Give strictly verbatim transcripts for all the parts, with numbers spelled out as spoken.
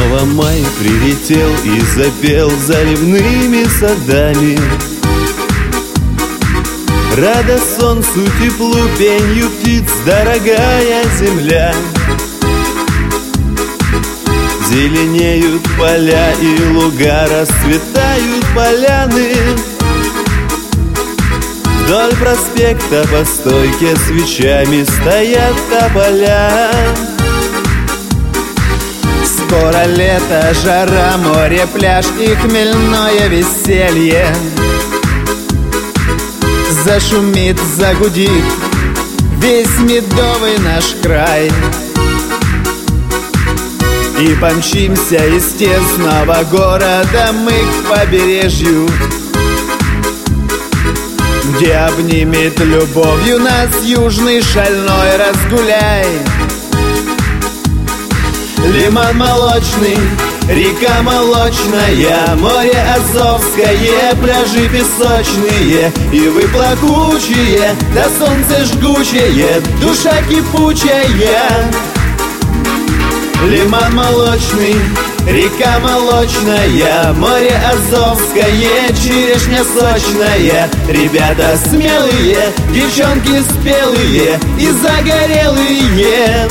Снова май прилетел и запел заливными садами. Рада солнцу, теплу, пенью птиц дорогая земля. Зеленеют поля и луга, расцветают поляны. Вдоль проспекта по стойке свечами стоят тополя. Скоро лето, жара, море, пляж и хмельное веселье. Зашумит, загудит весь медовый наш край. И помчимся из тесного города мы к побережью, где обнимет любовью нас южный шальной разгуляй. Лиман молочный, река молочная, море Азовское, пляжи песочные, и вы плакучие, да солнце жгучее, душа кипучая. Лиман молочный, река молочная, море Азовское, черешня сочная. Ребята смелые, девчонки спелые и загорелые.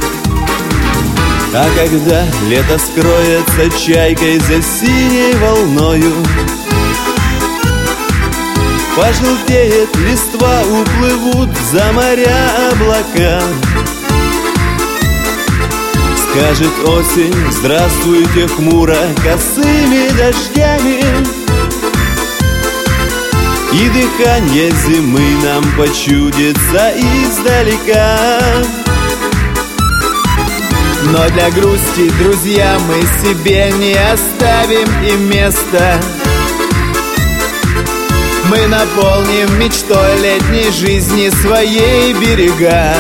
А когда лето скроется чайкой за синей волною, пожелтеет листва, уплывут за моря облака. Скажет осень здравствуйте хмуро косыми дождями, и дыхание зимы нам почудится издалека. Но для грусти, друзья, мы себе не оставим и места. Мы наполним мечтой летней жизни своей берега.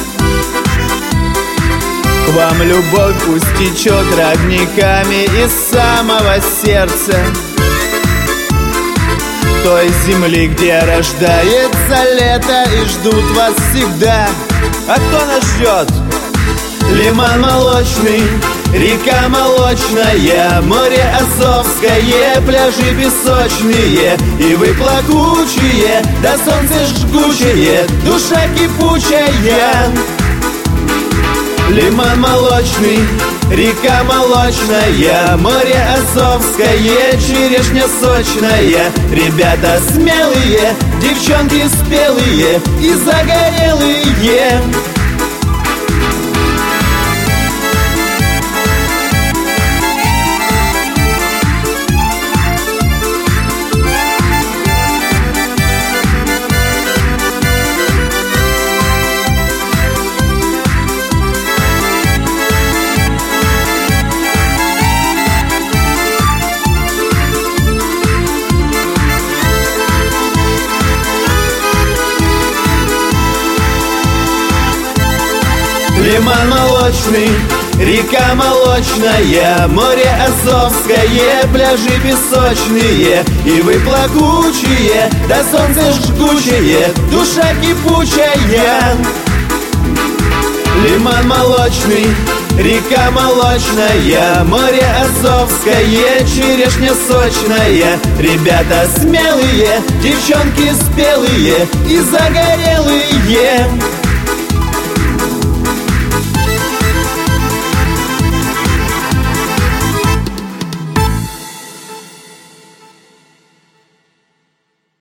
К вам любовь пусть течет родниками из самого сердца той земли, где рождается лето и ждут вас всегда. А кто нас ждет? Лиман молочный, река молочная, море Азовское, пляжи песочные, и вы плакучие, да солнце жгучее, душа кипучая. Лиман молочный, река молочная, море Азовское, черешня сочная. Ребята смелые, девчонки спелые и загорелые. Лиман молочный, река молочная, море Азовское, пляжи песочные, и вы плакучие, да солнце жгучее, душа кипучая. Лиман молочный, река молочная, море Азовское, черешня сочная. Ребята смелые, девчонки спелые и загорелые.